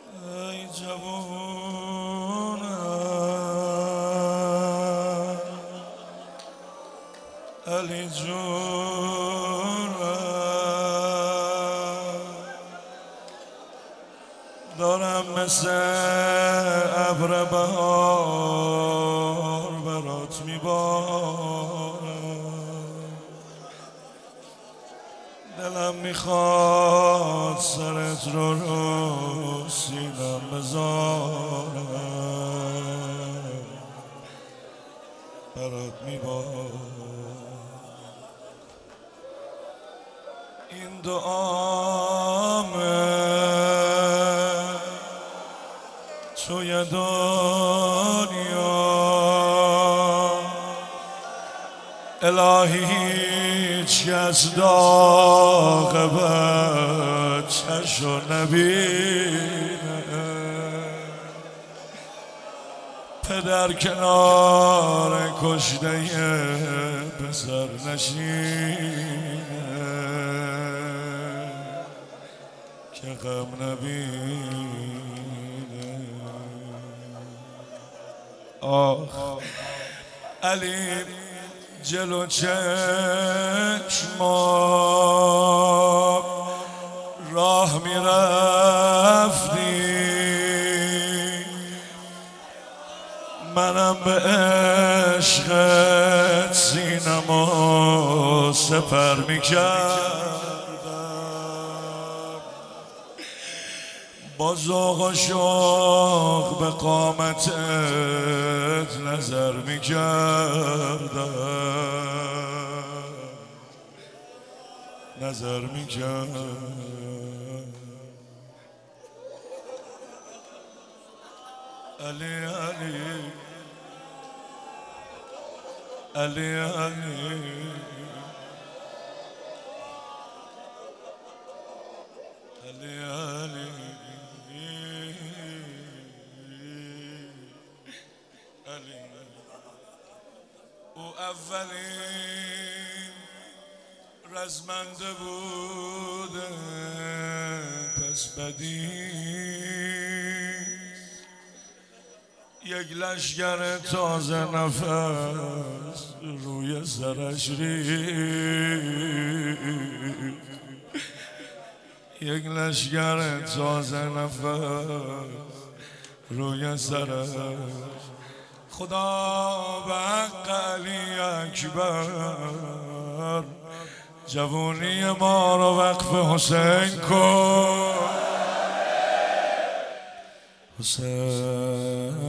ای جوانم علی جونم، دارم مثل ابر بهار برات میبارم، دلم میخواد سرت رو سینم بذارم، برات میبارم. این دعامه توی دنیا، الهی هیچ کس داغ بچه‌شو نبینه، پدر کنار کشته پسر نشینه که غم نبینه. آخ علی جلو چشمام راه میرفتی، منم به عشقت سینمو سپر میکردم، با ذوق و شوق به قامتت نظر میکردم، نظر میکردم. علی علی علی علی علی علی علی. او اولین رزمنده بوده پس بدی، یک لشگر تازه نفس روی سرش ریخت، یک لشگر تازه نفس روی سرش. خدا به حق علی اکبر جوونی ما رو وقف حسین کن. حسین